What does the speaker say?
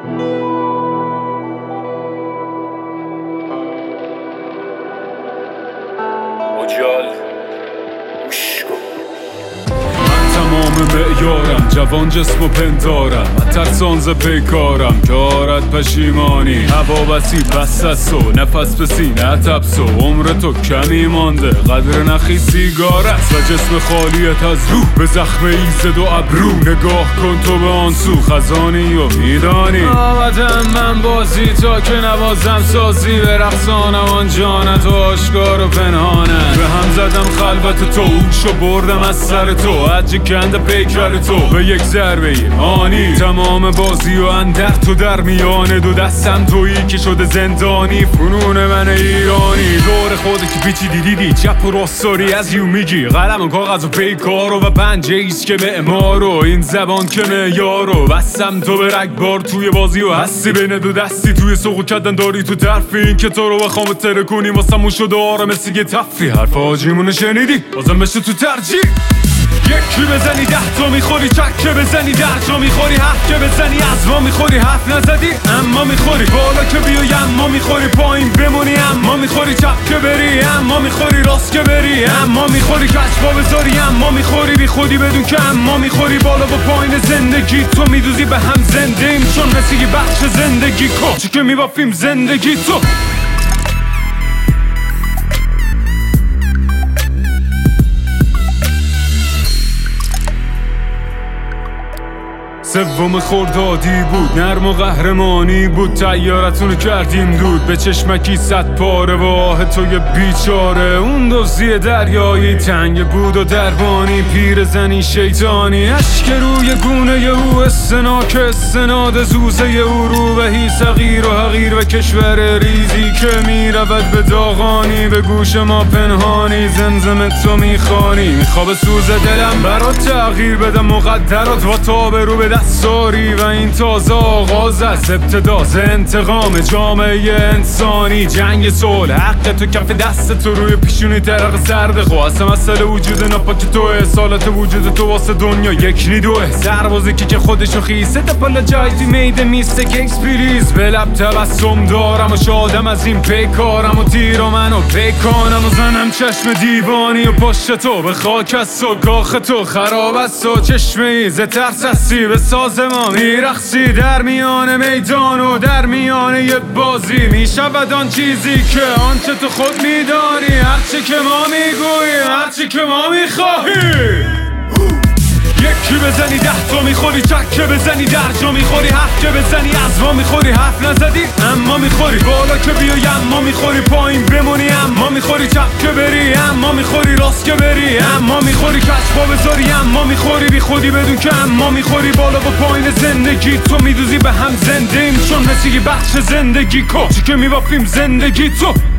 مجال گوش کن. من تمام معیارم، جوان جسم و پندارم، ترسان ز پیکارم که آرد پشیمانی. هوا بسی بس است و نفس به سینه تبسو، عمر تو کمی مانده قدر نخی سیگار است و جسم خالیت از روح به زخم ایزد و ابرو. نگاه کن تو به آن سو خزانی و میدانی آمدم من بازی تا که نوازم سازی، به رقصانم آن جانت و آشکار و پنهانه. به هم زدم خلوت تو، اوشو بردم از سر تو، عجی کند پیکر تو به یک ضربه آنی. تمام بازی و اندر تو در میانه دو دستم تویی که شده زندانی. فنون من ایرانی دور خودی که پیچی دیدی چپ و راستاری از یو میگی. قلم و کاغذ و پیکارو و پنجه ایست که معمارو، این زبان که معیارو. بستم تو به رگبار توی بازی و هستی بین دو دستی، توی سوق کردن داری تو طرفی. این که تو رو بخوام تره کنی واسمون شده آره مثل یه تفری. حرف آجیمونو شنیدی بازم بشه تو ترجیح. یکی بزنی 10 تا میخوری، چکه بزنی 10 جا میخوری، 7 که بزنی از ما میخوری. حرف نزدی اما میخوری، بالا که بیای اما میخوری، پایین بمونی اما میخوری، چپ که بری اما میخوری، راست که بری اما میخوری، کشفا بذاری اما میخوری، بی خودی بدون که اما میخوری. بالا و پایین زندگی تو میدوزی به هم زنده ایم، چون مثل یه بخش زندگی کچی که میبافیم زندگی تو. سوم خردادی بود، نرم و قهرمانی بود، تیارتونو کردیم دود به چشمکی 100 پاره. و آه توی بیچاره اون دوزی دریایی تنگ بود و دربانی، پیر زنی شیطانی، اشک روی گونه او، استناک استناد زوزه او، رو بهی صغیر و حقیر و کشور ریزی که میرود به داغانی. به گوش ما پنهانی زمزم تو میخوانی، میخواب سوز دلم برات تغییر بدم مقدرات و تا برو به دستاری. و این تازه آغاز از ابتداز انتقام جامعه انسانی. جنگ صلح حق تو کف دست تو، روی پیشونی ترق سرد خواست مسئله وجود نپاک توه. سالت وجود تو واسه دنیا یک نیدوه، سربازی که خودشو خیسه تپالا جایزی میده میستک اکسپریز. به لب تبسم دارم و شادم از این پیکارم و تیر و منو پیکانم و زنم چشم دیوانی و پشت تو به خاک است و کاخ تو خراب است و چشمه ای ز ترس هستی به ساز ما میرخصی. در میان میدان و در میان یه بازی میشود آن چیزی که آنچه تو خود میدانی، هرچی که ما میگوییم، هرچی که ما میخواهیم. یکی بزنی 10 تا میخوری، چکه بزنی 10 جا میخوری، 7 که بزنی از ما میخوری. حرف نزدی اما میخوری، بالا که بیای اما میخوری، پایین بمونی اما میخوری، چپ که بری اما میخوری، راست که بری اما میخوری، کشفا بذاری اما میخوری، بی خودی بدون که اما میخوری. بالا و پایین زندگی تو میدوزی به هم زنده ایم، چون مثل یه بخش زندگی کچی که میبافیم زندگی تو.